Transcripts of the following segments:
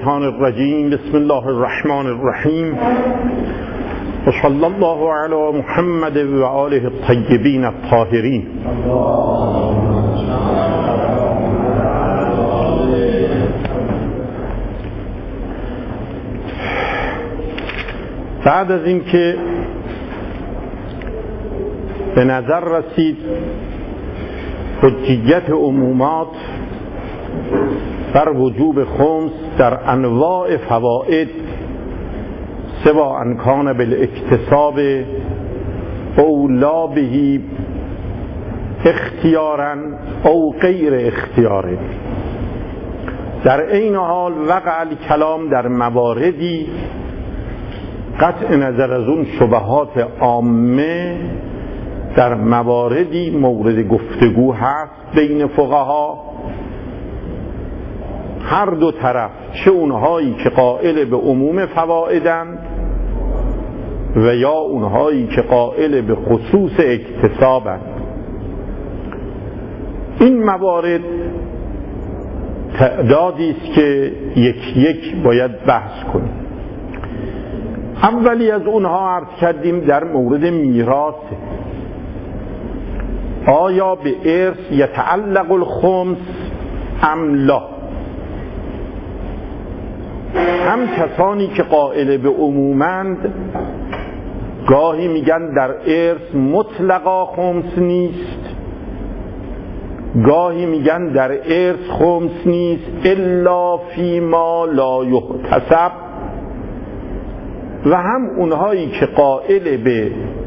الرجیم. بسم الله الرحمن الرحیم و صلی الله علی محمد و آله الطیبین الطاهرین. بعد از این که به نظر رسید حجیت عمومات بر وجوب خمس در انواع فواید سوا ان کان بالاکتساب اولا به اختیارا او غیر اختیاره، در این حال وقع الکلام در مواردی قطع نظر از اون شبهات عامه در مواردی مورد گفتگو هست بین فقها، هر دو طرف، چه اونهایی که قائل به عموم فوائدند و یا اونهایی که قائل به خصوص اکتسابند. این موارد تعدادی است که یک باید بحث کنیم. اولی از اونها عرض کردیم در مورد میراث. آیا به ارث یتعلق الخمس ام لا؟ هم کسانی که قائل به عمومند گاهی میگن در ارث مطلقا خمس نیست، گاهی میگن در ارث خمس نیست الا فیما لا یحتسب، و هم اونهایی که قائل به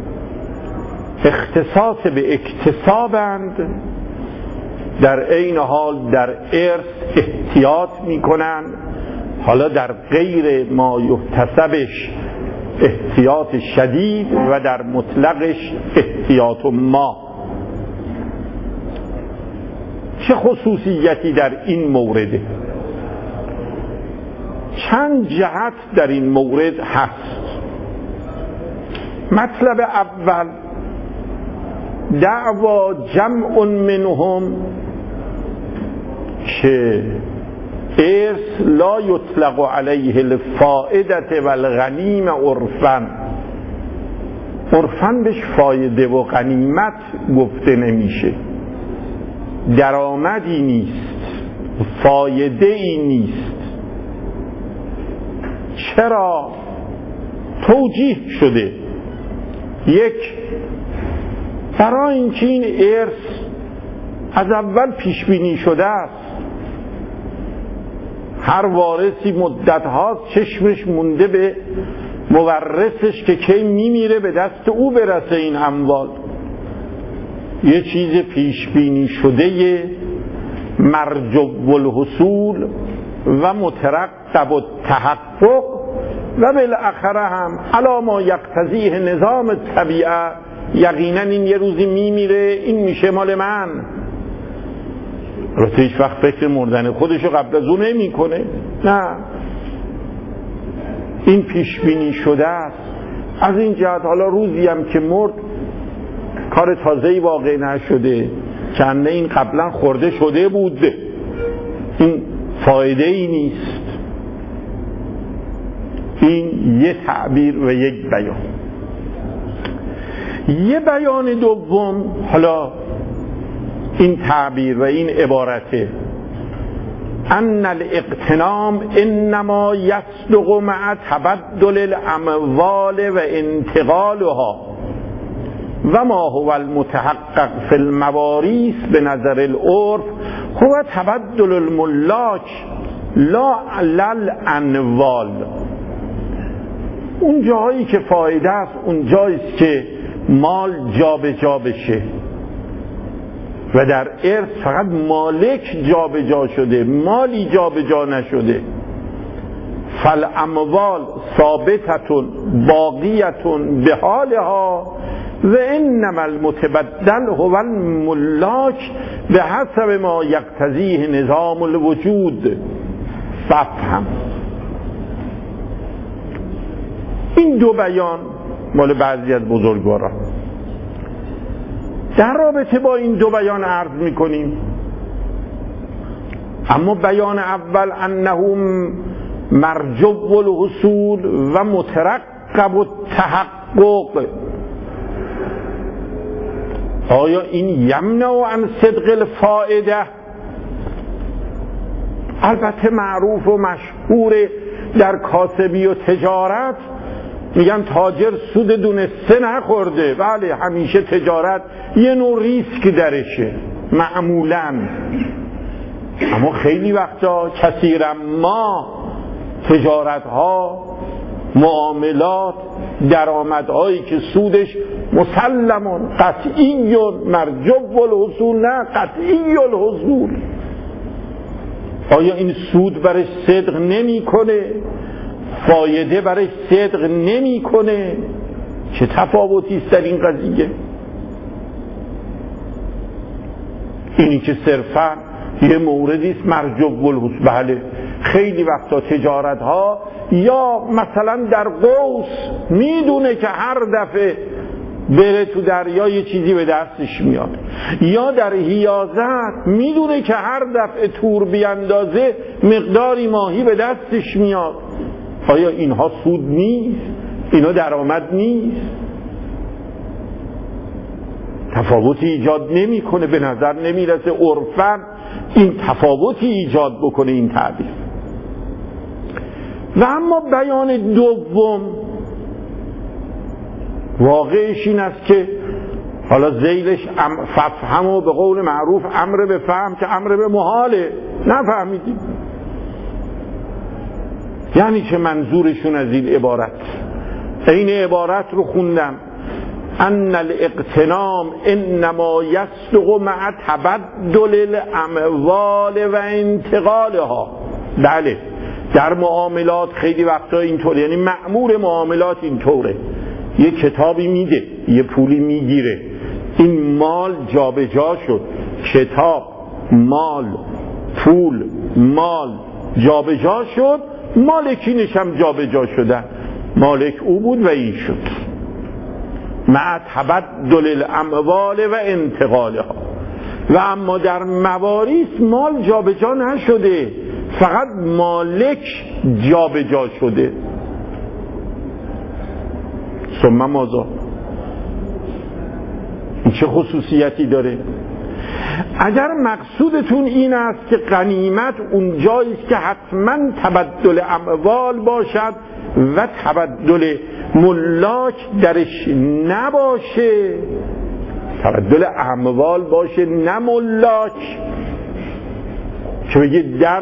اختصاص به اکتسابند در این حال در ارث احتیاط میکنن، حالا در غیر ما یحتسبش احتیاط شدید و در مطلقش احتیاط ما. چه خصوصیتی در این مورده؟ چند جهت در این مورد هست. مطلب اول، دعوا جمع منهم که ارث لا یطلق علیه الفائده و الغنیمه عرفاً. عرفاً بهش فایده و غنیمت گفته نمیشه، درآمدی نیست، فایده ای نیست. چرا؟ توجیه شده. یک، برای اینکه این ارث از اول پیش بینی شده است، هر وارثی مدت ها چشمش مونده به مورثش که کی میمیره به دست او برسه این اموال. یه چیز پیش بینی شده مرجو الحصول و مترقب التحقق و بالاخره هم علی ما یقتضیه نظام الطبیعه، یقینا این یه روزی میمیره، این میشه مال من. البته هیچ وقت فکر مردن خودشو قبل از اون نمی کنه، نه، این پیش بینی شده است. از این جهت حالا روزی هم که مرد کار تازه‌ای واقع نشده، کنه این قبلا خورده شده بود، این فایده ای نیست. این یه تعبیر و یک بیان. یه بیان دوم، حالا این تعبیر و این عبارته، ان الاغتنام انما یصدق مع تبدل الاموال و انتقالها و ما هو المتحقق فی المواريث به نظر العرف هو تبدل الملاک لا الانوال. اون جایی که فایده است اون جایی است که مال جابجا بشه، و در ارث فقط مالک جابجا شده، مالی جابجا نشده. فالاموال ثابتتون باقیتون به حالها و انما المتبدل هو الملاک به حسب ما یقتضیه نظام الوجود. فهم این دو بیان مال بعضی از بزرگواران. در رابطه با این دو بیان عرض میکنیم، اما بیان اول انهم مرجو الحصول و مترقب التحقق. آیا این یمنع عن صدق الفائده؟ البته معروف و مشهور در کاسبی و تجارت میگن تاجر سود دونسته نخورده. بله، همیشه تجارت یه نوع ریسک درشه معمولاً، اما خیلی وقتا کثیرا ما تجارت ها، معاملات، درآمدهایی که سودش مسلمون قطعی مرجو الحصول، نه قطعی الحصول، آیا این سود برای صدق نمی کنه؟ فایده برای صدق نمی کنه؟ چه تفاوتی است در این قضیه؟ اینی که صرفاً یه موردی است مرجو الحصول. بله، خیلی وقتا تجارت ها یا مثلا در قوس میدونه که هر دفعه بره تو دریا یه چیزی به دستش میاد، یا در حیازت میدونه که هر دفعه تور بیاندازه مقداری ماهی به دستش میاد. آیا اینها سود نیست؟ اینا درآمد نیست؟ تفاوتی ایجاد نمیکنه؟ به نظر نمیرسه عرفاً این تفاوتی ایجاد بکنه این تعبیر. و اما بیان دوم واقعش این است که حالا ذیلش ففهم و به قول معروف امر به فهم که امر به محاله، نفهمیدیم. یعنی چه منظورشون از این عبارت؟ این عبارت رو خوندم: ان الاغتنام انما یصدق مع تبدل الاموال و انتقالها. بله، در معاملات خیلی وقتا اینطوره، یعنی مأمور معاملات اینطوره، یه کتابی میده، یه پولی میگیره، این مال جابجا شد، کتاب، مال، پول، مال جابجا شد، مالکینش هم جابجا شدن، مالک او بود و این شد، مع تبدل الاموال و انتقالها. و اما در مواریث مال جابجا نشده، فقط مالک جابجا شده. ثم ماذا؟ این چه خصوصیتی داره؟ اگر مقصودتون این است که غنیمت اون جایی است که حتما تبدل اموال باشد و تبدل ملاک درش نباشه، تبدل اموال باشه نه ملاک، که بگه در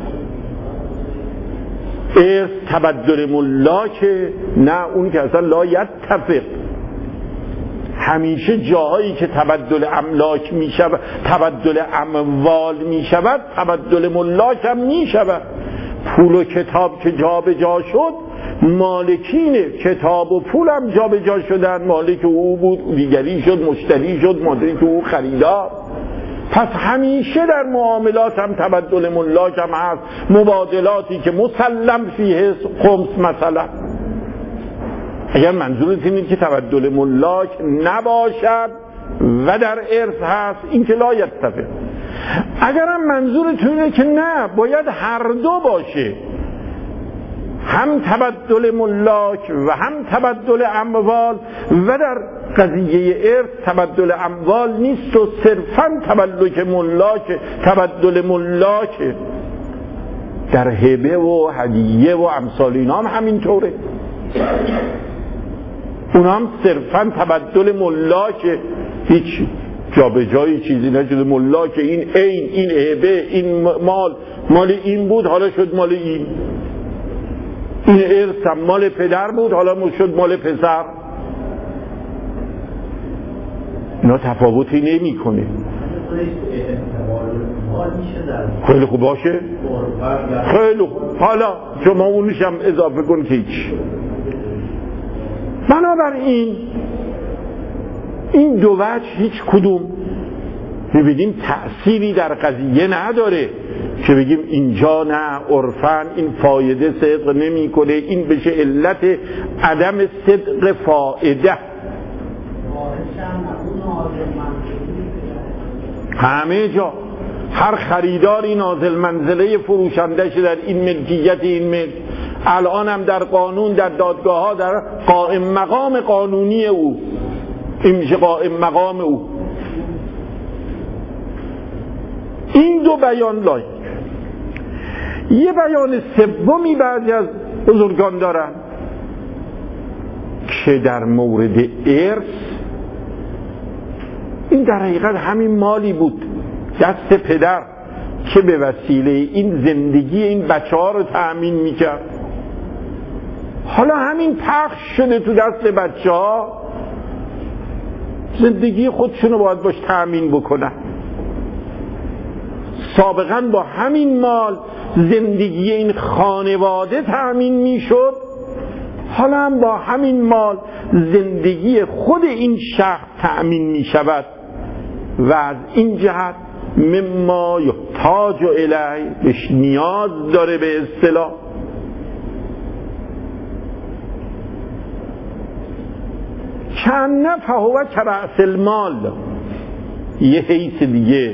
ارث تبدل ملاکه، نه، اون که اصلا لا یتفق. همیشه جاهایی که تبدل املاک می شود، تبدل اموال می شود، تبدل ملاک هم می شود. پول و کتاب که جابجا شد، مالکین کتاب و پول هم جابجا شدن، مالک او بود، دیگری شد مشتری شد، مالک او خریدار. پس همیشه در معاملات هم تبدل ملاک هم هست، مبادلاتی که مسلم فیه خمس مثلا. اگر منظورت اینه که تبدل ملاک نباشد و در ارث هست، این که لا یتفق. اگر هم منظورت اینه که نه، باید هر دو باشه، هم تبدل ملاک و هم تبدل اموال، و در قضیه ارث تبدل اموال نیست و صرفاً تبدل ملاک، در هبه و هدیه و امثال اینا هم همینطوره، اونا هم صرفاً تبدل ملاک، هیچ جابجایی چیزی نشده. ملاک این عین، این هبه، این مال این بود حالا شد مال این ارث هم مال پدر بود حالا شد مال پسر. اینا تفاوتی نمی کنه. خیلی خوب باشه، خیلی خوب، حالا شما اونش هم اضافه کن که هیچ. بنابراین این دو وجه هیچ کدوم می‌بینیم تأثیری در قضیه نداره که بگیم اینجا نه، عرفاً این فایده صدق نمی‌کنه، این بشه علت عدم صدق فایده. همه جا هر خریداری نازل منزله فروشندش در این ملکیت این ملک. الان هم در قانون، در دادگاه ها، در قائم مقام قانونی او، این میشه قائم مقام او. این دو بیان لایق. یه بیان سومی بعضی از بزرگان دارن که در مورد ارث، این در حقیقت همین مالی بود دست پدر که به وسیله این زندگی این بچه ها رو تأمین میکرد. حالا همین پخش شده تو دست بچه ها، زندگی خودشونو باید باش تأمین بکنن. سابقا با همین مال زندگی این خانواده تأمین میشد، حالا هم با همین مال زندگی خود این شخص تأمین میشود و از این جهت مما یحتاج الیه، بهش نیاز داره به اصطلاح. کأن فهو کرأس المال، یه حیث دیگه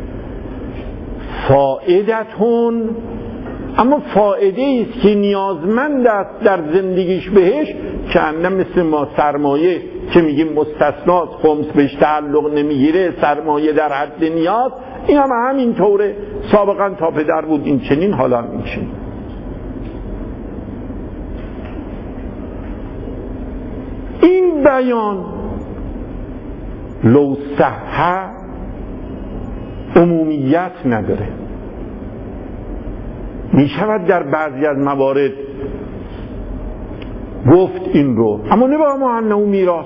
فائدتون، اما فائده ایست که نیازمند است در زندگیش بهش، کأن مثل ما سرمایه که میگیم مستثنات، خمس بهش تعلق نمیگیره، سرمایه در حد نیاز، این هم همین طوره. سابقا تا پدر بود این چنین، حالا هم این چنین. این بیان لو صح عمومیت نداره، می شود در بعضی از موارد گفت این رو، اما نه با ما انه میراث،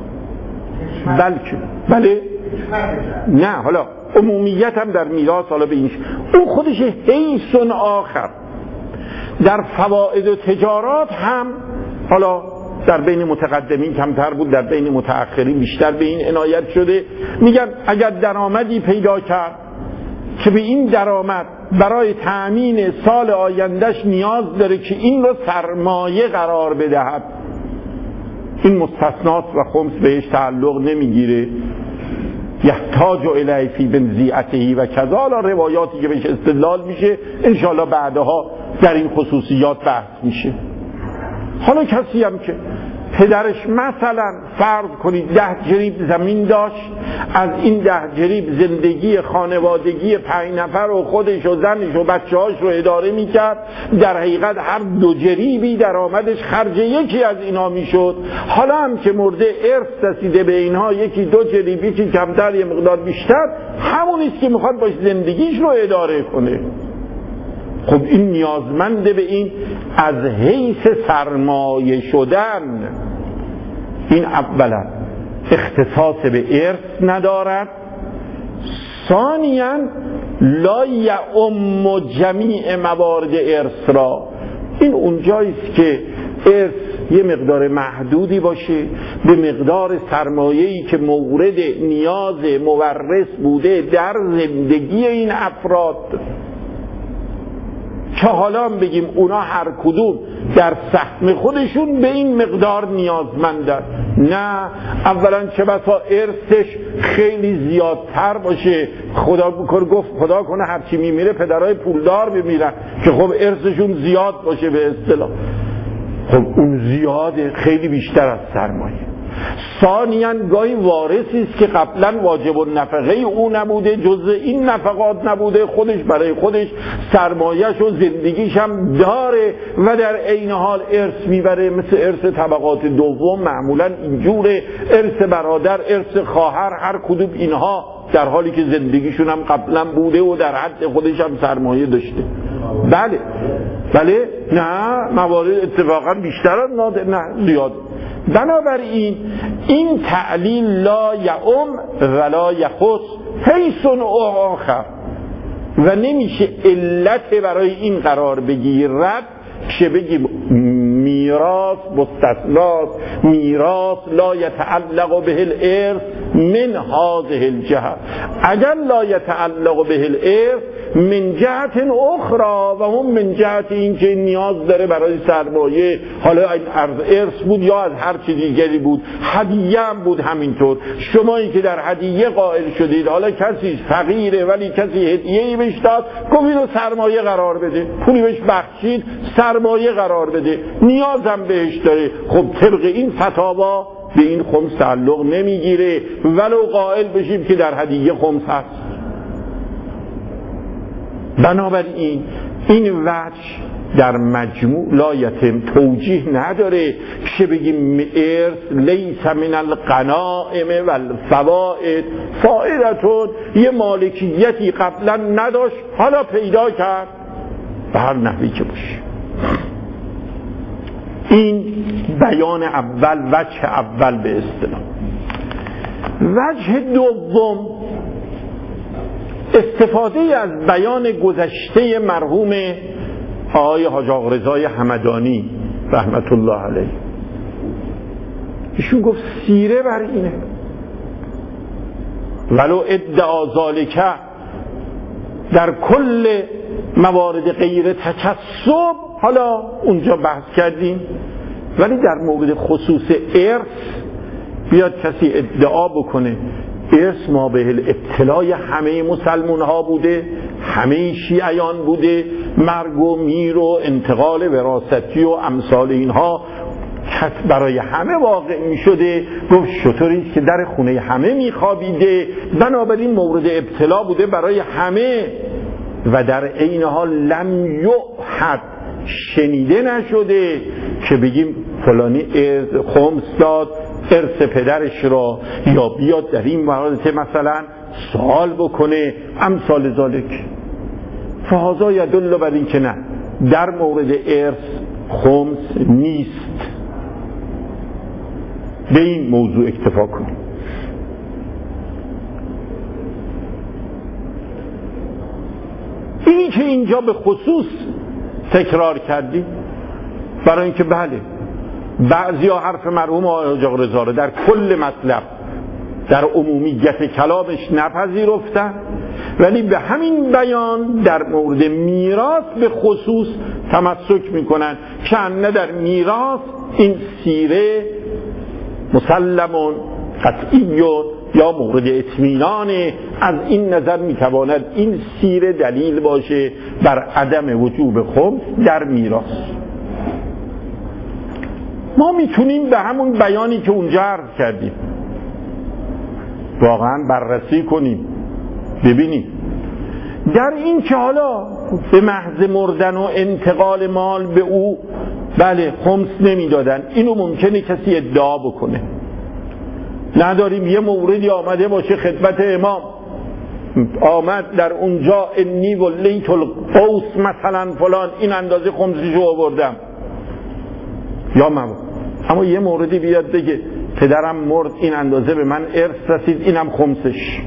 بلکه بله نه، حالا عمومیت هم در میراث، حالا به این اون خودش حیث آخر. در فواید و تجارات هم، حالا در بین متقدمین کمتر بود، در بین متأخرین بیشتر به این عنایت شده. میگن اگر درآمدی پیدا کرد که به این درآمد برای تأمین سال آیندهش نیاز داره که این رو سرمایه قرار بدهد، این مستثنات و خمس بهش تعلق نمیگیره. یحتاج الیه فی بنزیعته و کذا، حالا روایاتی که بهش استدلال میشه انشاءالله بعدها در این خصوصیات بحث میشه. حالا کسی هم که پدرش مثلا فرض کنید 10 جریب زمین داشت، از این 10 جریب زندگی خانوادگی 5 نفر و خودش و زنش و بچه‌هاش رو اداره میکرد، در حقیقت هر 2 جریبی درآمدش خرج یکی از اینا میشد. حالا هم که مرده ارث رسیده به اینها، یکی 2 جریب، یکی کمتر یه مقدار بیشتر، همونیست که میخواد باش زندگیش رو اداره کنه. خب این نیازمنده به این از حیث سرمایه شدن. این اولا اختصاص به ارث ندارد، ثانیاً لا یعم جمیع موارد ارث را. این اونجاییست که ارث یه مقدار محدودی باشه به مقدار سرمایه‌ای که مورد نیاز مورث بوده در زندگی این افراد، که حالا هم بگیم اونا هر کدوم در سهم خودشون به این مقدار نیازمندن. نه، اولا چه بسا ارثش خیلی زیادتر باشه، خدا گفت خدا کنه هرچی میمیره پدرای پولدار بمیرن که خب ارثشون زیاد باشه به اصطلاح، خب اون زیاده خیلی بیشتر از سرمایه. ثانیاً گاهی وارثی است که قبلا واجب النفقه او نبوده، جزء این نفقات نبوده، خودش برای خودش سرمایه‌ش و زندگیش هم داره و در عین حال ارث میبره، مثل ارث طبقات دوم معمولا اینجوره، ارث برادر، ارث خواهر، هر کدوم اینها در حالی که زندگیشون هم قبلا بوده و در حد خودش هم سرمایه داشته. بله نه، موارد اتفاقا بیشتر نه زیاد. بنابراین این تعلیل لا یعم ولا یخص حیث آخر، و نمیشه علت برای این قرار بگیرد که بگیم میراث مستثنات، میراث لا یتعلق به الارث من هذه الجهه. اگر لا یتعلق به الارث من جهت اخرى و هم من جهت این که نیاز داره برای سرمایه، حالا این ارث بود یا از هر چیز دیگری بود، هدیه هم بود همینطور. شمایی که در هدیه قائل شدید، حالا کسی فقیره ولی کسی هدیه‌ای بهش داد، گفت اینو سرمایه قرار بده، پولی بهش بخشید سرمایه قرار بده، نیازم بهش داره. خب طبق این فتاوا به این خمس تعلق نمیگیره ولو قائل بشیم که در هدیه خمس هست. بنابراین این وجه در مجموع لایتم توجیه نداره که بگیم ارث لیس من الغنائم والفوائد، فائدتون یه مالکیتی قبلا نداشت حالا پیدا کرد به هر نحوی که باشه. این بیان اول، وجه اول به اصطلاح. وجه دوم استفاده از بیان گذشته مرحوم آقای حاج آقا رضای همدانی رحمت الله علیه. ایشون گفت سیره بر اینه ولو ادعا ذالک در کل موارد غیر تکسب، حالا اونجا بحث کردیم، ولی در مورد خصوص ارث بیاد کسی ادعا بکنه ارث ما به الابتلای همه مسلمان ها بوده، همه شیعیان بوده، مرگ و میر و انتقال وراثتی و امثال اینها برای همه واقع می شده. گفت شطوریست که در خونه همه می خوابیده، بنابراین مورد ابتلا بوده برای همه و در عین حال لم یعهد شنیده نشده که بگیم فلانی خمس داد ارث پدرش را، یا بیاد در این موارد مثلا سوال بکنه امثال ذالک. فهذا یدل بر این که نه، در مورد ارث خمس نیست. به این موضوع اکتفا کنیم. اینی که اینجا به خصوص تکرار کردی برای اینکه بله بعضی ها حرف مرحوم حاج آقا رضا رو در کل مطلب در عمومیت کلامش نپذیرفتن، ولی به همین بیان در مورد میراث به خصوص تمسک میکنن که نه در میراث این سیره مسلمون قطعیون یا مورد اطمینان. از این نظر میتواند این سیره دلیل باشه بر عدم وجوب خمس در میراث. ما میتونیم به همون بیانی که اونجا عرض کردیم واقعا بررسی کنیم، ببینیم در این که حالا به محض مردن و انتقال مال به او بله خمس نمیدادن، اینو ممکنه کسی ادعا بکنه. نداریم یه موردی آمده باشه خدمت امام، آمد در اونجا انی ولیت القوس مثلا فلان این اندازه خمسیشو آوردم یا اما یه موردی بیاد بگه پدرم مرد این اندازه به من ارث رسید اینم خمسش،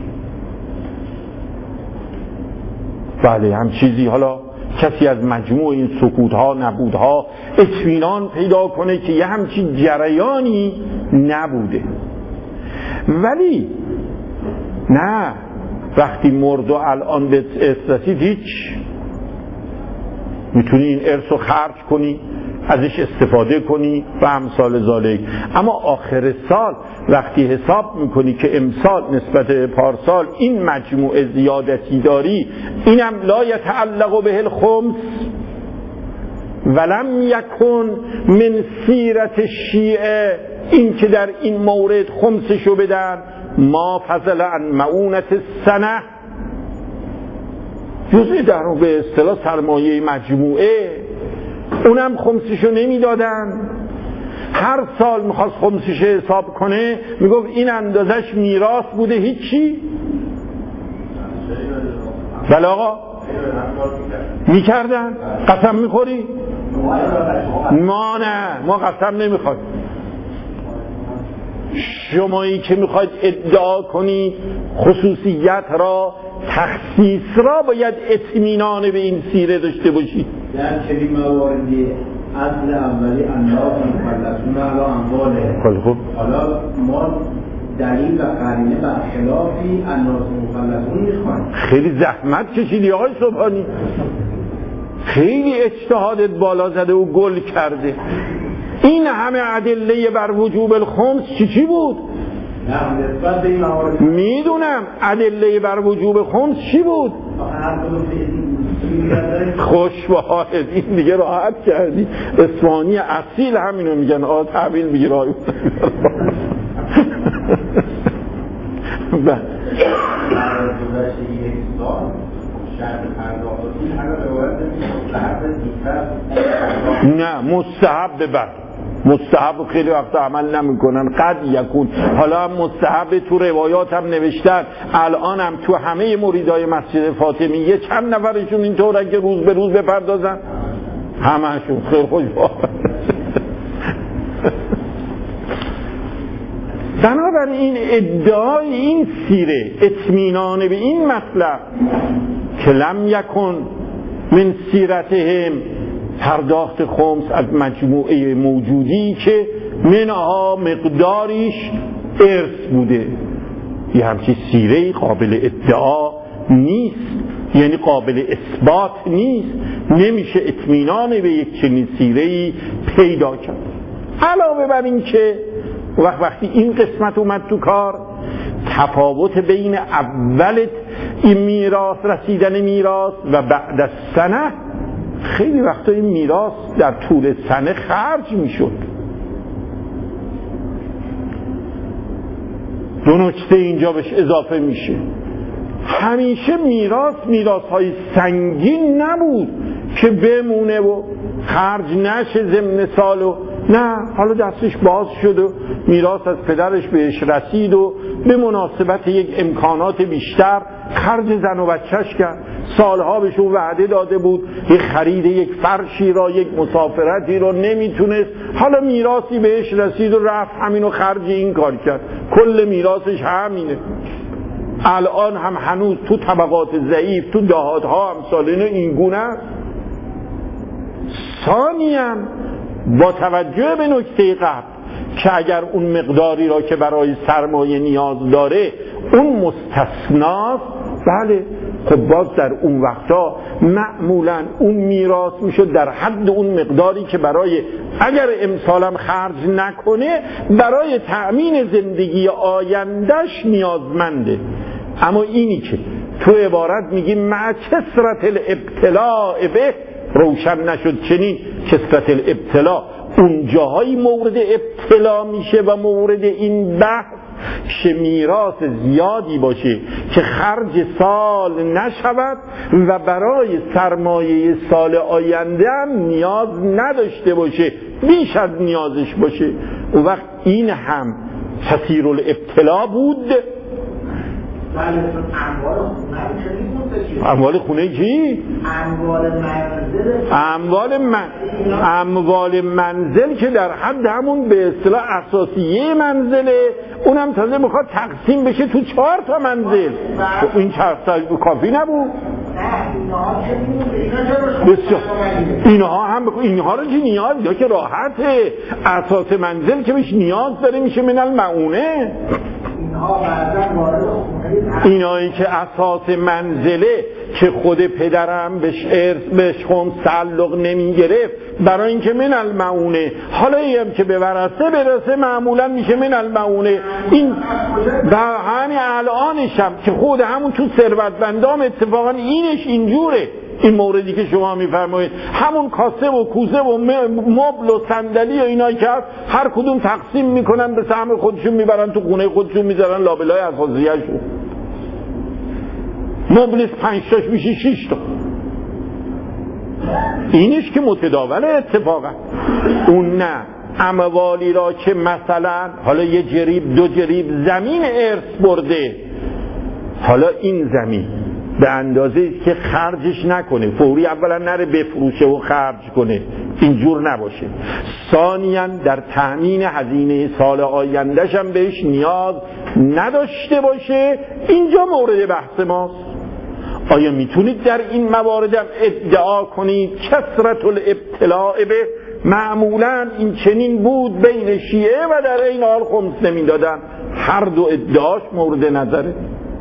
بله هم چیزی، حالا کسی از مجموع این سکوتها نبودها اطمینان پیدا کنه که یه همچین جریانی نبوده. ولی نه، وقتی مرد و الان به ارث رسید هیچ، میتونی این ارث رو خرج کنی، ازش استفاده کنی و امثال ذالک. اما آخر سال وقتی حساب میکنی که امسال نسبت به پارسال این مجموعه زیادتی داری، اینم لا یتعلق به الخمس ولم یکن من سیرت شیعه، این که در این مورد خمسشو بدن ما فضل عن معونت السنه، جزئی در به اصطلاح سرمایه مجموعه، اونم خمسشو نمیدادن. هر سال میخواست خمسش حساب کنه میگفت این اندازش میراث بوده هیچی. بله آقا میکردن. قسم میخوری؟ ما نه، ما قسم نمیخوایم. شمایی که میخواید ادعا کنید خصوصیت را، تخصیص را، باید اطمینان به این سیره داشته باشید. در چنین مواردی اصل اولی انلاف مخلصون علی امواله. خب حالا ما دلیل و قرینه برخلافی الناس مخلفون میخوان. خیلی زحمت کشیدی آقای سبحانی، خیلی اجتهادت بالا زده و گل کرده. این همه ادله بر وجوب الخمس چی بود؟ میدونم ادله بر وجوب خمس چی بود؟ خوش به حالت، این دیگه راحت کردی. اصفهانی اصیل همینو میگن، تعبیل میگه رای نه مستحب ببر، مستحب خیلی وقت عمل نمیکنن. قد یکون، حالا هم مستحب تو روایات هم نوشتن، الان هم تو همه مریدای مسجد فاطمیه چند نفرشون اینطورن که روز به روز بپردازن؟ همهشون. خیلی خوش بنابراین ادعای این سیره اطمینان به این مطلب که لم یکن من سیرتهم پرداخت خمس از مجموعه موجودی که منها مقداریش ارث بوده، یه همچین سیره قابل ادعا نیست، یعنی قابل اثبات نیست، نمیشه اطمینان به یک چنین سیره‌ای پیدا کرد. علاوه بر این که وقتی این قسمت اومد تو کار، تفاوت بین اول این میراث، رسیدن میراث و بعد از سنه، خیلی وقتا این میراث در طول سنه خرج میشد. دو نکته اینجا بهش اضافه میشه. همیشه میراث‌های سنگین نبود که بمونه و خرج نشه ضمن سال و نه، حالا دستش باز شد و میراث از پدرش بهش رسید و به مناسبت یک امکانات بیشتر خرج زن و بچهش کرد. سالها بهشون وعده داده بود یک خرید یک فرشی را، یک مسافرتی را نمیتونست، حالا میراثی بهش رسید و رفت همینو خرج این کار کرد. کل میراثش همینه. الان هم هنوز تو طبقات ضعیف، تو دهات‌ها امثال این گونه است. ثانیاً با توجه به نکته قبل که اگر اون مقداری را که برای سرمایه نیاز داره اون مستثناست، بله خب باز در اون وقتا معمولاً اون میراث میشد در حد اون مقداری که برای اگر امسالم خرج نکنه برای تأمین زندگی آیندهش نیازمنده. اما اینی که تو عبارت میگیم مع کثرت الابتلاء به روشن نشد، چنین کثرت الابتلاء اون جاهایی مورد ابتلا میشه و مورد این بحث که میراث زیادی باشه که خرج سال نشود و برای سرمایه سال آینده هم نیاز نداشته باشه، بیش از نیازش باشه. اون وقت این هم تسیر الابتلا بود. اموال خونه چی؟ اموال منزل که در حد همون به اصطلاح اساسیه منزله، اونم تازه میخواد تقسیم بشه تو 4 تا منزل. این 4 تا کافی نبود؟ بسیار. اینها رو که نیاز یا که راحته، اساس منزل که بهش نیاز داره میشه من المعونه. اینایی که اساس منزله که خود پدرم بهش خمس تعلق نمی گرفت، برای اینکه من المعونه، حالا هم که به ورثه برسه معمولا میشه من المعونه. این در همین الانشم که خود همون تو ثروتمندان اتفاقا اینش اینجوره. این موردی که شما میفرمایید همون کاسه و کوزه و مبل و صندلی و اینایی که هر کدوم تقسیم میکنن به سهم خودشون میبرن تو خونه خودشون میذارن لابلای اساسیه‌شون. مبل 5 تاش میشه 6 تا. اینش که متداوله اتفاقا. اون نه، اموالی را که مثلا حالا 1 جریب 2 جریب زمین ارث برده، حالا این زمین به اندازه که خرجش نکنه، فوری اولا نره بفروشه و خرج کنه، اینجور نباشه. ثانیاً در تأمین هزینه سال آیندهش هم بهش نیاز نداشته باشه. اینجا مورد بحث ماست. آیا میتونید در این موارد هم ادعا کنید کثرت الابتلاء به معمولاً این چنین بود بین شیعه و در این حال خمس نمیدادن؟ هر دو ادعاش مورد نظره.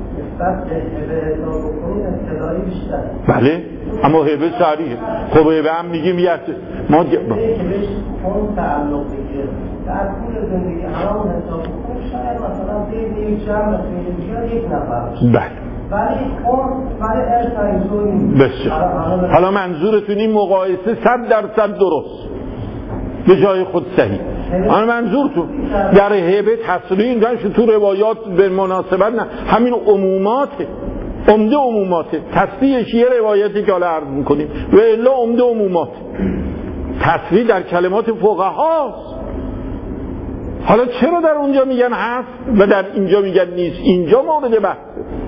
بله اما هبه صریحه. خب هبه هم میگیم ما اون تعلق بگیره در طول زندگی حرام حساب کنیم شاید مثلا بین یک جمع خیلی یک نفر. بله برای ارتایزونی بسیار. حالا منظورتون این مقایسه 100% درست به جای خود صحیح. آن منظورتون در هبه تصریح داشت تو روایات به مناسبت نه همین عموماته، عمده عموماته. تصریحش یه روایتی که حالا عرض میکنیم و الا عمده عمومات. تصریح در کلمات فقهاست. حالا چرا در اونجا میگن هست و در اینجا میگن نیست؟ اینجا مورد بحث.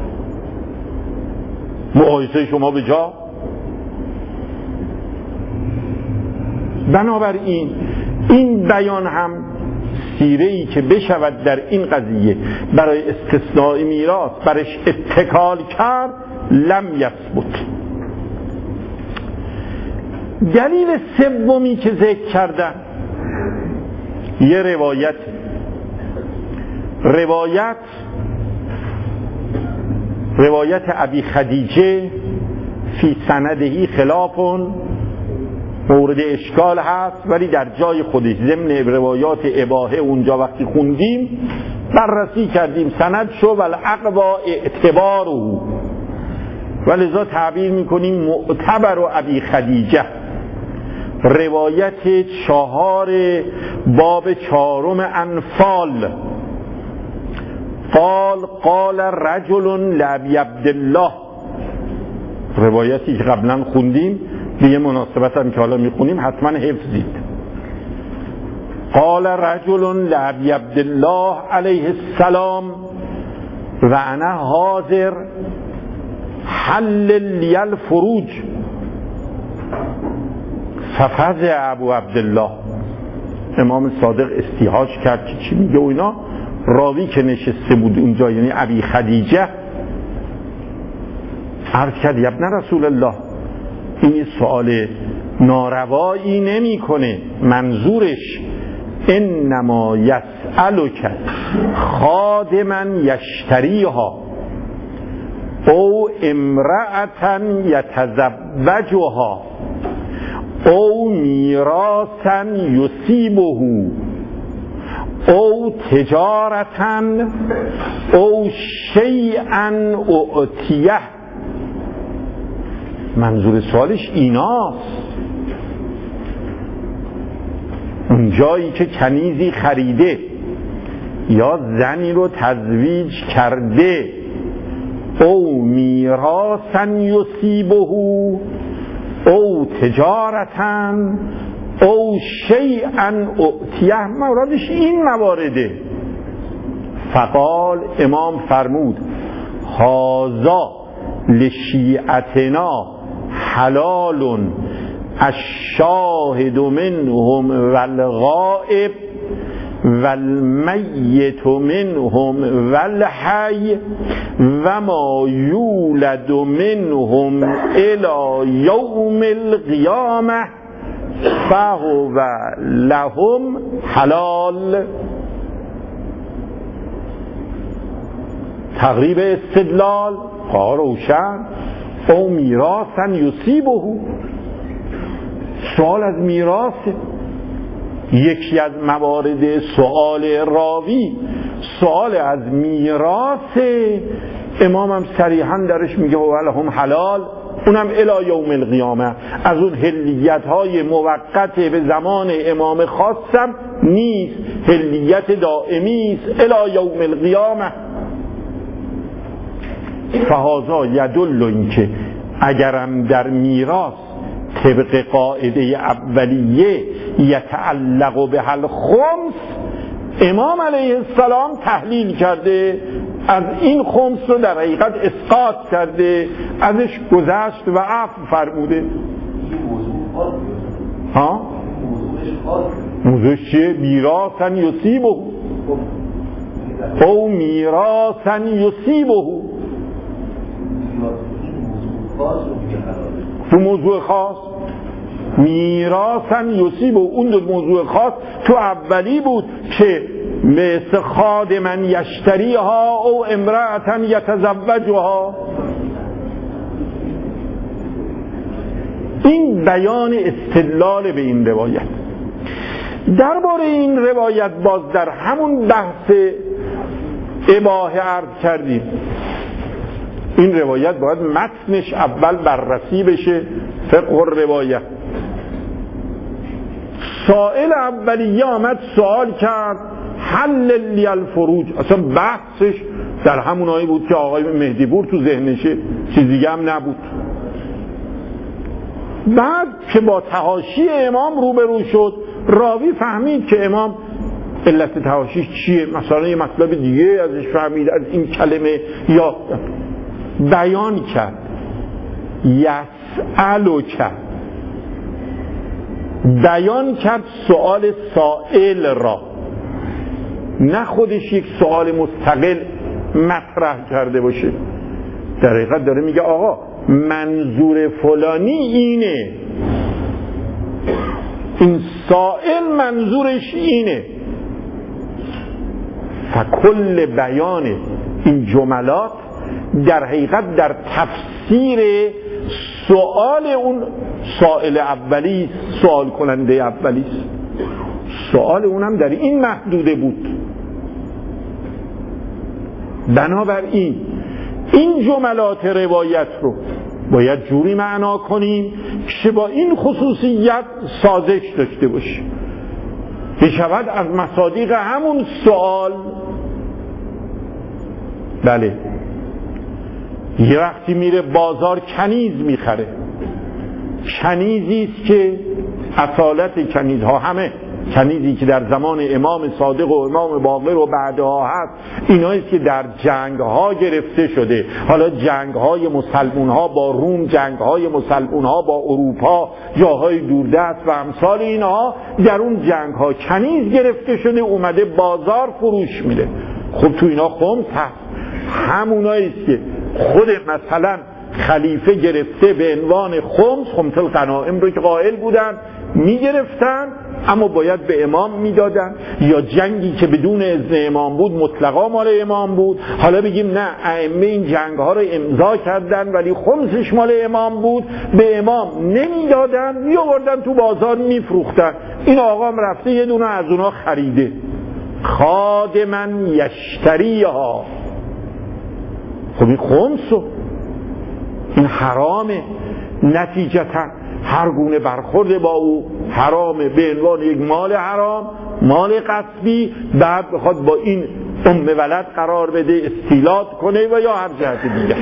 مقایسه شما به جا. بنابراین این بیان هم سیره‌ای که بشود در این قضیه برای استثناء میراث برش اتکال کرد لم یثبت. دلیل سومی که ذکر کردن یه روایت ابی خدیجه فی سندهی خلافون مورد اشکال هست، ولی در جای خودش ضمن روایات اباحه اونجا وقتی خوندیم بررسی کردیم سند شو و الاقوا اعتباره و لذا تعبیر میکنیم معتبر و ابی خدیجه. روایت 4 باب 4 انفال قال رجل لابی عبدالله، روایتی که قبلا خوندیم به یه مناسبت هم که حالا میخونیم حتما حفظید. قال رجل لابی عبدالله علیه السلام و انا حاضر حل لی الفروج ففزع ابو عبدالله. امام صادق استیحاج کرد که چی میگه و اینا. راوی که نشسته بود اونجا یعنی ابی خدیجه عرض کرد یا ابن رسول الله این سوال ناروایی نمی کنه، منظورش انما یسألک خادما یشتریها او امرأة یتزوجها او میراثا یصیبه او تجارتا او شیئا اعطیه. منظور سوالش ایناست. اون جایی که کنیزی خریده یا زنی رو تزویج کرده او میراثا یصیبه او تجارتا او شیئا اعطیه، مرادش این موارده. فقال امام فرمود هذا لشیعتنا حلال الشاهد منهم والغائب والمیت منهم والحی و ما یولد منهم الى یوم القیامه فهو لهم حلال. تقریب استدلال روشن او میراثا یصیبه. سوال از میراث یکی از موارد سوال راوی سوال از میراث. امامم صریحا درش میگه و لهم حلال، اونم الی یوم القیامه. از اون حلیت های موقت به زمان امام خاصم نیست، حلیت دائمی است الی یوم القیامه. فهذا یدل اینکه اگرم در میراث طبق قاعده اولیه یتعلق به الخمس، امام علیه السلام تحلیل کرده از این خمس رو در حقیقت اسقاط کرده، ازش گذشت و عفو فرموده. ها؟ موضوعش چیه؟ میراثا یصیبه او میراثا یصیبه. تو موضوع خاص میراثا یصیبه، اون دو موضوع خاص تو اولی بود که مثل خادما یشتریها او امرأة یتزوجها. این بیان استدلال به این روایت. درباره این روایت باز در همون بحث اباحه عرض کردیم این روایت باید متنش اول بررسی بشه، فقه الروایت. سائل اولیه آمد سوال کرد حل لی الفروج، اصلا بحثش در همون آیه بود که آقای مهدی پور تو ذهنشه، چیز دیگه هم نبود. بعد که با تحاشی امام روبرو شد راوی فهمید که امام علت تحاشیش چیه، مثلا یه مطلب دیگه ازش فهمید، از این کلمه یا بیان کرد. یسألو کرد، بیان کرد سؤال سائل را، نه خودش یک سؤال مستقل مطرح کرده باشه. در حقیقت داره میگه آقا منظور فلانی اینه، این سائل منظورش اینه. فکل بیان این جملات در حقیقت در تفسیر سؤال اون سائل اولی، سوال کننده اولی، سؤال اونم در این محدوده بود. بنابراین این جملات روایت رو باید جوری معنا کنیم که با این خصوصیت سازش داشته باشه، بشود از مصادیق همون سوال. بله، یه وقتی میره بازار کنیز میخره، کنیزی است که اصالت کنیزها همه کنیزی که در زمان امام صادق و امام باقر و بعدها هست، ایناییست که در جنگ‌ها گرفته شده. حالا جنگ‌های مسلمان‌ها با روم، جنگ‌های مسلمان‌ها با اروپا، جاهای دوردست و امثال اینها، در اون جنگ‌ها کنیز گرفته شده، اومده بازار فروش میده. خب تو اینا خمس هست، هموناییست که خود مثلا خلیفه گرفته به عنوان خمس الغنائم رو که قائل بودن میگرفتن، اما باید به امام میدادن. یا جنگی که بدون اذن امام بود مطلقا مال امام بود، حالا بگیم نه ائمه این جنگ ها رو امضا کردن ولی خمسش مال امام بود، به امام نمیدادن، میآوردن تو بازار میفروختن. این آقام رفته یه دونه از اونها خریده، خادمن یشتریها. خب این خمسو، این حرامه، نتیجتا هر گونه برخورد با او حرامه، به عنوان یک مال حرام، مال غصبی، بعد بخواد با این ولد قرار بده، استیلات کنه و یا هر جهت دیگر.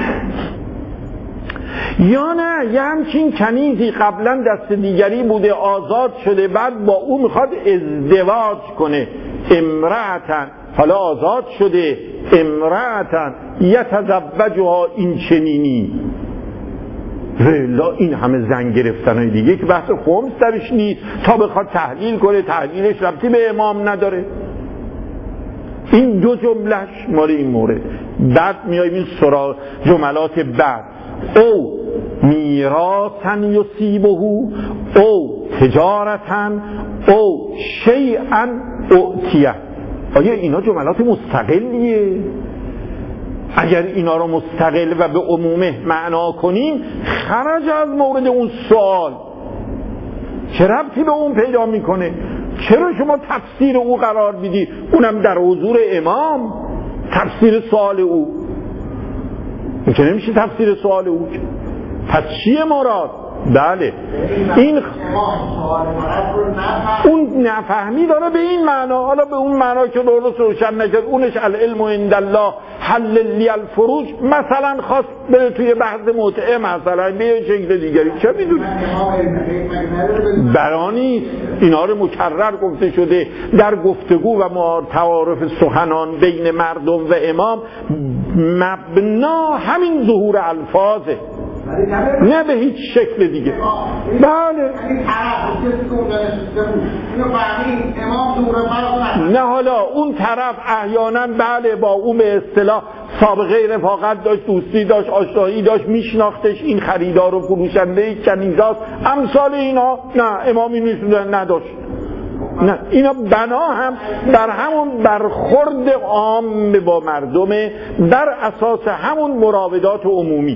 یا نه یه همچین کنیزی قبلا دست دیگری بوده، آزاد شده، بعد با او میخواد ازدواج کنه، امرأتن، حالا آزاد شده، امرأتن یتزوجها، این چنینی. لا این همه زن گرفتنهای دیگه که بحث خمس درش نیست، تا بخواد تحلیل کنه، تحلیلش ربطی به امام نداره. این دو جملهش مال این مورد. بعد میاییم این جملات بعد، او میراثن یصیبه او تجارتن او شیئا اعطیه. آیا اینا جملات مستقلیه؟ اگر اینا رو مستقل و به عمومه معنا کنیم خرج از مورد اون سوال. چه ربطی به اون پیدا میکنه؟ چرا شما تفسیر او قرار میدی؟ اونم در حضور امام تفسیر سوال او. این که نمیشه تفسیر سوال او. پس چیه مراد؟ بله این اون نفهمی داره به این معنا، حالا به اون معنا که درست روشن نکرد، اونش العلم عند الله حل لی الفروج مثلا خواست بره توی بحث متعه، مثلا به یه شکل دیگری، چه میدونی؟ برانی اینا رو مکرر گفته شده در گفتگو و تعارف سخنان بین مردم و امام، مبنا همین ظهور الفاظه، نه به هیچ شکل دیگه. بله نه حالا اون طرف احیانا بله با اون به اصطلاح سابقه رفاقت داشت، دوستی داشت، آشنایی داشت، میشناختش، این خریدار و فروشنده کنیزاست، امثال اینا. نه امامی نیست نداشت، نه، اینا بنا هم بر همون برخورد عام با مردمه، بر اساس همون مراودات عمومی.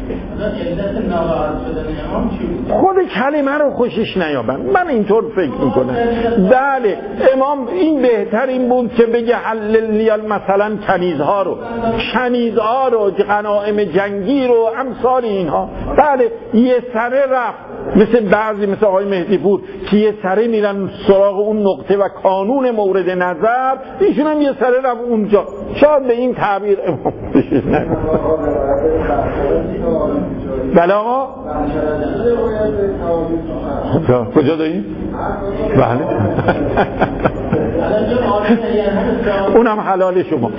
خود کلمه رو خوشش نیابن، من اینطور فکر میکنم. بله امام این بهترین بود که بگه حللیال مثلا کنیزها رو غنایم جنگی رو امثال اینها. بله یه سره رفت، مثل آقای مهدی پور که یه سره میرن سراغ اون نقطه و کانون مورد نظر، ایشون هم یه سره رفت اونجا. شاید به این تعبیر امام بشه. بله آقا کجا داریم؟ بله اونم حلال شما.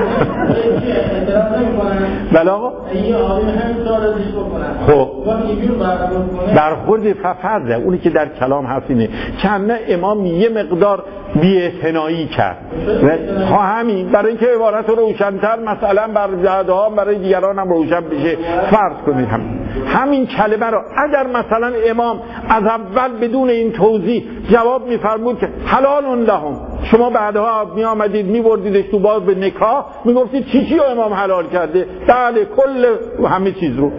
بله آقا خب برخورد ففرده اونی که در کلام هست اینه کنه امام یه مقدار بی‌اعتنایی کرد همین برای اینکه عبارت رو روشن‌تر مثلا بر جهدها برای دیگران هم روشن بشه. فرض کنید همین کلمه رو اگر مثلا امام از اول بدون این توضیح جواب می‌فرمود که حلال لهم، شما بعدها می آمدید می بردیدش تو باب به نکاح می گفتید چی رو امام حلال کرده؟ بله کل همه چیز رو،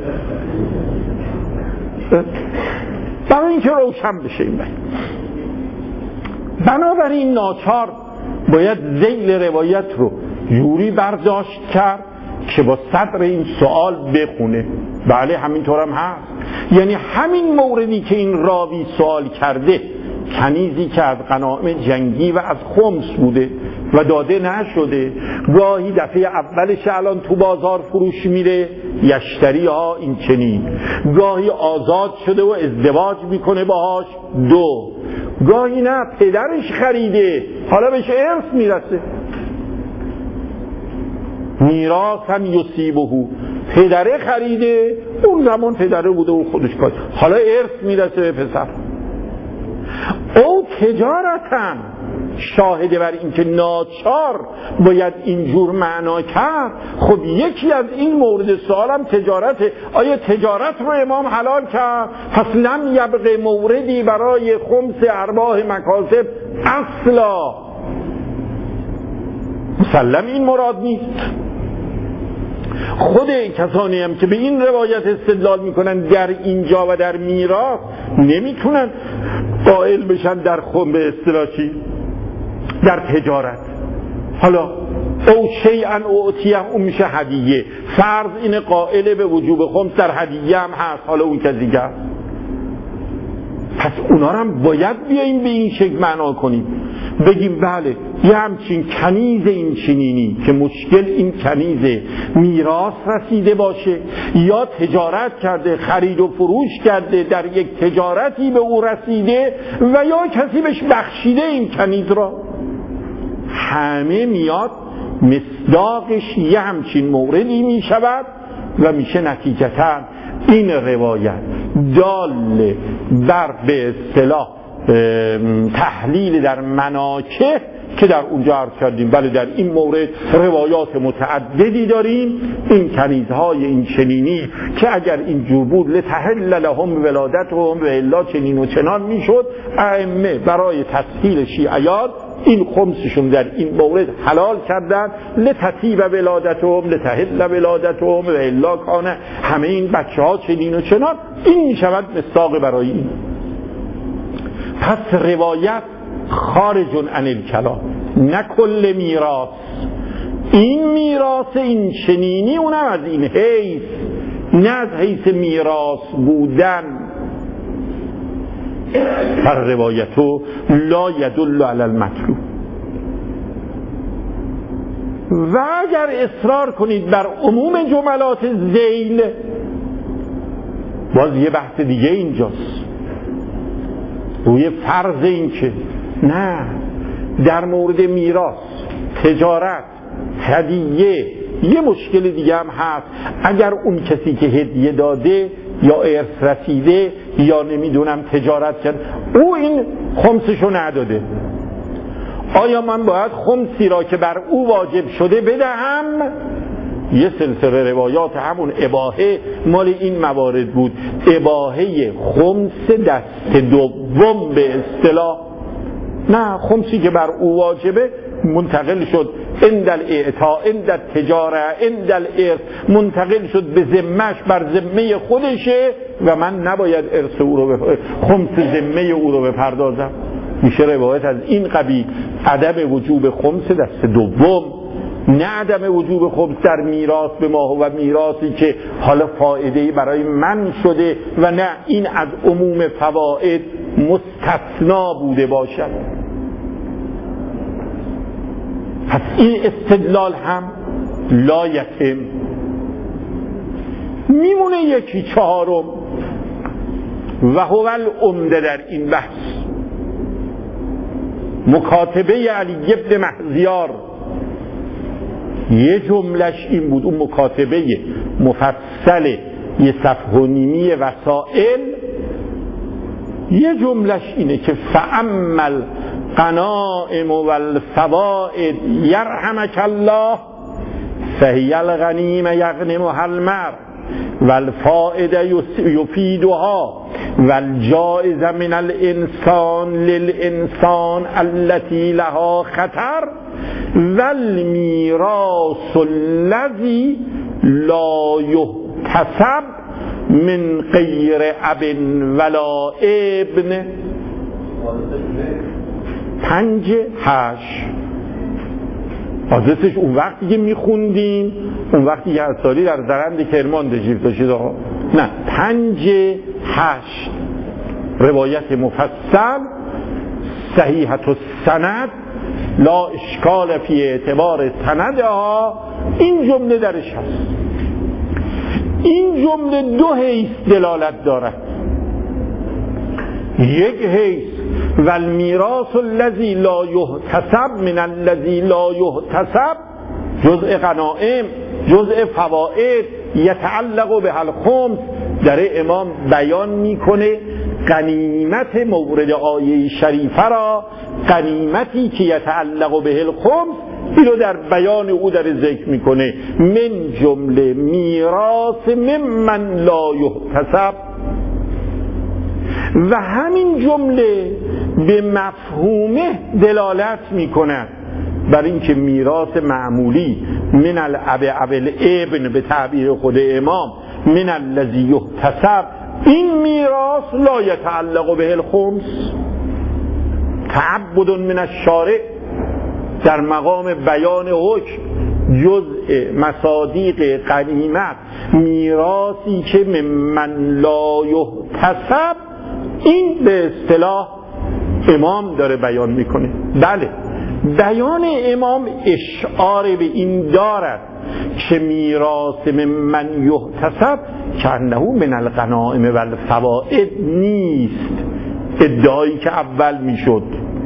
برای اینکه روشن بشه این بنابراین ناچار باید ذیل روایت رو جوری برداشت کرد که با صدر این سوال بخونه. بله همینطور هم هست، یعنی همین موردی که این راوی سوال کرده کنیزی که از غنایم جنگی و از خمس بوده و داده نشده، گاهی دفعه اولش الان تو بازار فروش میره یشتری ها این چنین، گاهی آزاد شده و ازدواج میکنه باهاش دو، گاهی نه پدرش خریده حالا بهش ارث میرسه، میراث هم یصیبه، پدره خریده اون زمان پدره بوده و خودش کار حالا ارث میرسه به پسر. او تجارتن شاهده بر این که ناچار باید اینجور معنا کرد. خب یکی از این مورد سوالم تجارته، آیا تجارت رو امام حلال کرد؟ پس لم یبقى موردی برای خمس ارباح مکاسب اصلا، مسلم این مراد نیست. خود کسانی هم که به این روایت استدلال میکنن در اینجا و در میراث نمیتونن قائل بشن در خم به اصطلاح چی؟ در تجارت. حالا او شیئا اعطیه اون میشه هدیه، فرض این قائل به وجوب خمس در هدیه هم هست، حالا اون که دیگه پس اونا هم باید بیاییم به این شکل معنا کنیم، بگیم بله یه همچین کنیز این چنینی که مشکل این کنیز میراث رسیده باشه یا تجارت کرده خرید و فروش کرده در یک تجارتی به او رسیده و یا کسی بهش بخشیده این کنیز را، همه میاد مصداقش یه همچین موردی می شود و میشه نتیجتاً این روایت دال بر به اصطلاح تحلیل در مناکه که در اونجا عرض کردیم. بله در این مورد روایات متعددی داریم، این کنیزهای این چنینی که اگر اینجور بود لتحل لهم ولادتهم و الا چنین و چنان میشد، ائمه برای تسهیل شیعیان این خمسشون در این مورد حلال کردن، لتطیب ولادتهم لتحل ولادتهم و الا کانه، همه این بچه ها چنین و چنان، این میشود مصداق برای این. پس روایت خارج عن الکلام، نه کل میراث، این میراث این چنینی اونم از این حیث، نه از حیث میراث بودن. پر روایتو لا یدل علی المطلوب. و اگر اصرار کنید بر عموم جملات ذیل، باز یه بحث دیگه اینجاست روی فرض این که نه در مورد میراث، تجارت، هدیه یه مشکل دیگه هم هست. اگر اون کسی که هدیه داده یا ارث رسیده یا نمیدونم تجارت کرد او این خمسشو نداده، آیا من باید خمسی را که بر او واجب شده بدهم؟ یه سلسله روایات همون اباحه مال این موارد بود، اباحه خمس دست دوم به اصطلاح، نه، خمسی که بر او واجبه منتقل شد عند الاعطاء، عند التجاره، عند الارث، منتقل شد به ذمه‌اش، بر ذمه خودشه و من نباید ارث او رو خمس ذمه او رو بپردازم. میشه روایت از این قبیل. عدم وجوب خمس دست دوم، نه عدم وجوب خمس در میراث به ما و میراثی که حالا فایده‌ای برای من شده و نه این از عموم فواید مستثنا بوده باشد. پس این استدلال هم لا یتم. میمونه یکی چهارم و هو العمده در این بحث، مکاتبه علی بن محذیار. یه جملش این بود، اون مکاتبه مفصل یه صفحه و نیمی وسائل، یه جملش اینه که فعمل غنائم و الفوائد یرحمک الله فهی الغنیم یغنمها المرء والفائد یفیدها والجائز من الانسان للانسان التي لها خطر والمیراث الذی لا یحتسب من غیر اب ولا ابن. 5-8 آدرسش اون وقتی که میخوندیم، اون وقتی که اصالی در زرند کرمان داشتید داشتید آقا، نه 5-8 روایت مفصل صحیحة السند لا اشکال فی اعتبار سندها. این جمله درش هست. این جمله دو حیث دلالت دارد. یک حیث والمیراث الذی لا یحتسب من الذی لا یحتسب جزء غنائم، جزء فوائد، یتعلق به الخمس. در امام بیان میکنه غنیمت مورد آیه شریفه را، غنیمتی که یتعلق به الخمس، اینو در بیان او در ذکر میکنه من جمله میراث ممن لا یحتسب. و همین جمله به مفهومه دلالت میکند بر اینکه میراث معمولی من الاب الابن به تعبیر خود امام من الذی یحتسب، این میراث لا یتعلق به الخمس. تعبد من الشارع در مقام بیان حکم جزء مصادیق غنیمت، میراثی که ممن لا یحتسب، این به اصطلاح امام داره بیان میکنه. بله، بیان امام اشعار به این دارد که میراث ممن یحتسب که انه من الغنائم و الفوائد نیست. ادعایی که اول میشد،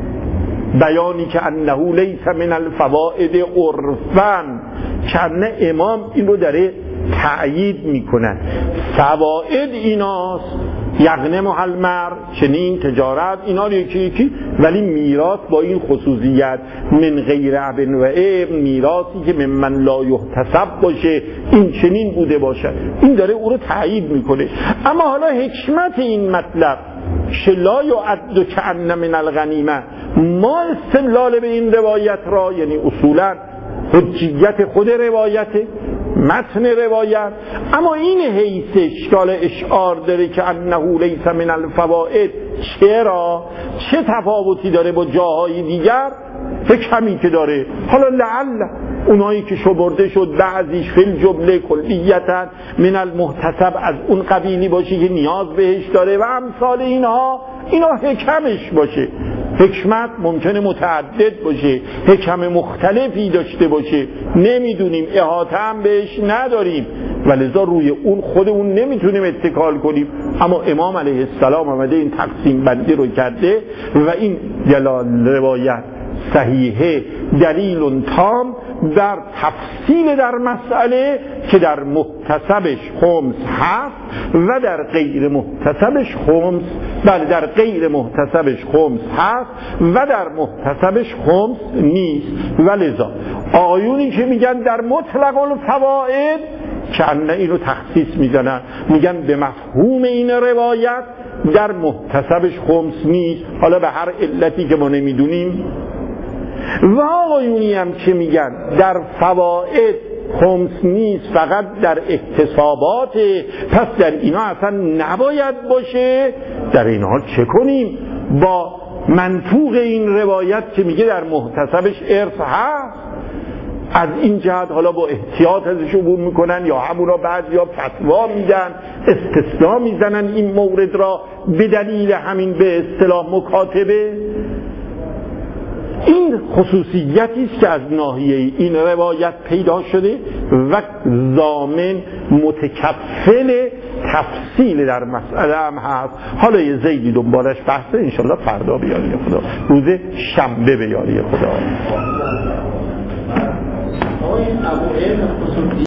بیانی که انه لیس من الفوائد عرفاً، که انه امام این رو داره تأیید میکنن. فوائد ایناست، یغنمها المرء، چنین تجارت، اینا رو یکی، ولی میراث با این خصوصیت من غیر اب و ابن، میراثی که ممن لا یحتسب باشه، این چنین بوده باشد. این داره او رو تأیید میکنه. اما حالا حکمت این مطلب که لا یعد کأن من الغنیمه، ما استدلال به این روایت را، یعنی اصولا حجیت خود روایت، متن روایت، اما این حیث اشکال اشعار داره که انه لیس من الفوائد. چرا؟ چه تفاوتی داره با جاهای دیگر؟ کمی که داره. حالا لعل اونایی که شمرده شد بعضیش فی الجمله کلیتا من المحتسب از اون قبیلی باشه که نیاز بهش داره و امثال اینا حکمش باشه. حکمت ممکنه متعدد باشه، حکم مختلفی داشته باشه، نمیدونیم، احاطه هم بهش نداریم، ولذا روی اون خودمون نمیتونیم اتکال کنیم. اما امام علیه السلام آمده این تقسیم بندی رو کرده و این روایت صحیحه دلیل تام در تفصیل در مسئله که در محتسبش خمس هست و در غیر محتسبش خمس، بله در غیر محتسبش خمس هست و در محتسبش خمس نیست. ولذا آیونی که میگن در مطلق الفوائد که اینو تخصیص میزنن، میگن به مفهوم این روایت در محتسبش خمس نیست، حالا به هر علتی که ما نمیدونیم. و آقایونی هم که میگن در فواید خمس نیست، فقط در اکتسابات، پس در اینا اصلا نباید باشه. در اینها چه کنیم با منطوق این روایت که میگه در محتسبش ارث هست؟ از این جهت حالا با احتیاط ازش عبور میکنن، یا همونا بعضیا فتوا میدن، استثناء میزنن این مورد را به دلیل همین به اصطلاح مکاتبه. این خصوصیتی است که از ناحیه این روایت پیدا شده و ضامن متکفل تفصیل در مسئله هم هست. حالا یه زیدی دنبالش بحثه، انشالله فردا بیاری خدا، روز شنبه بیاری خدا.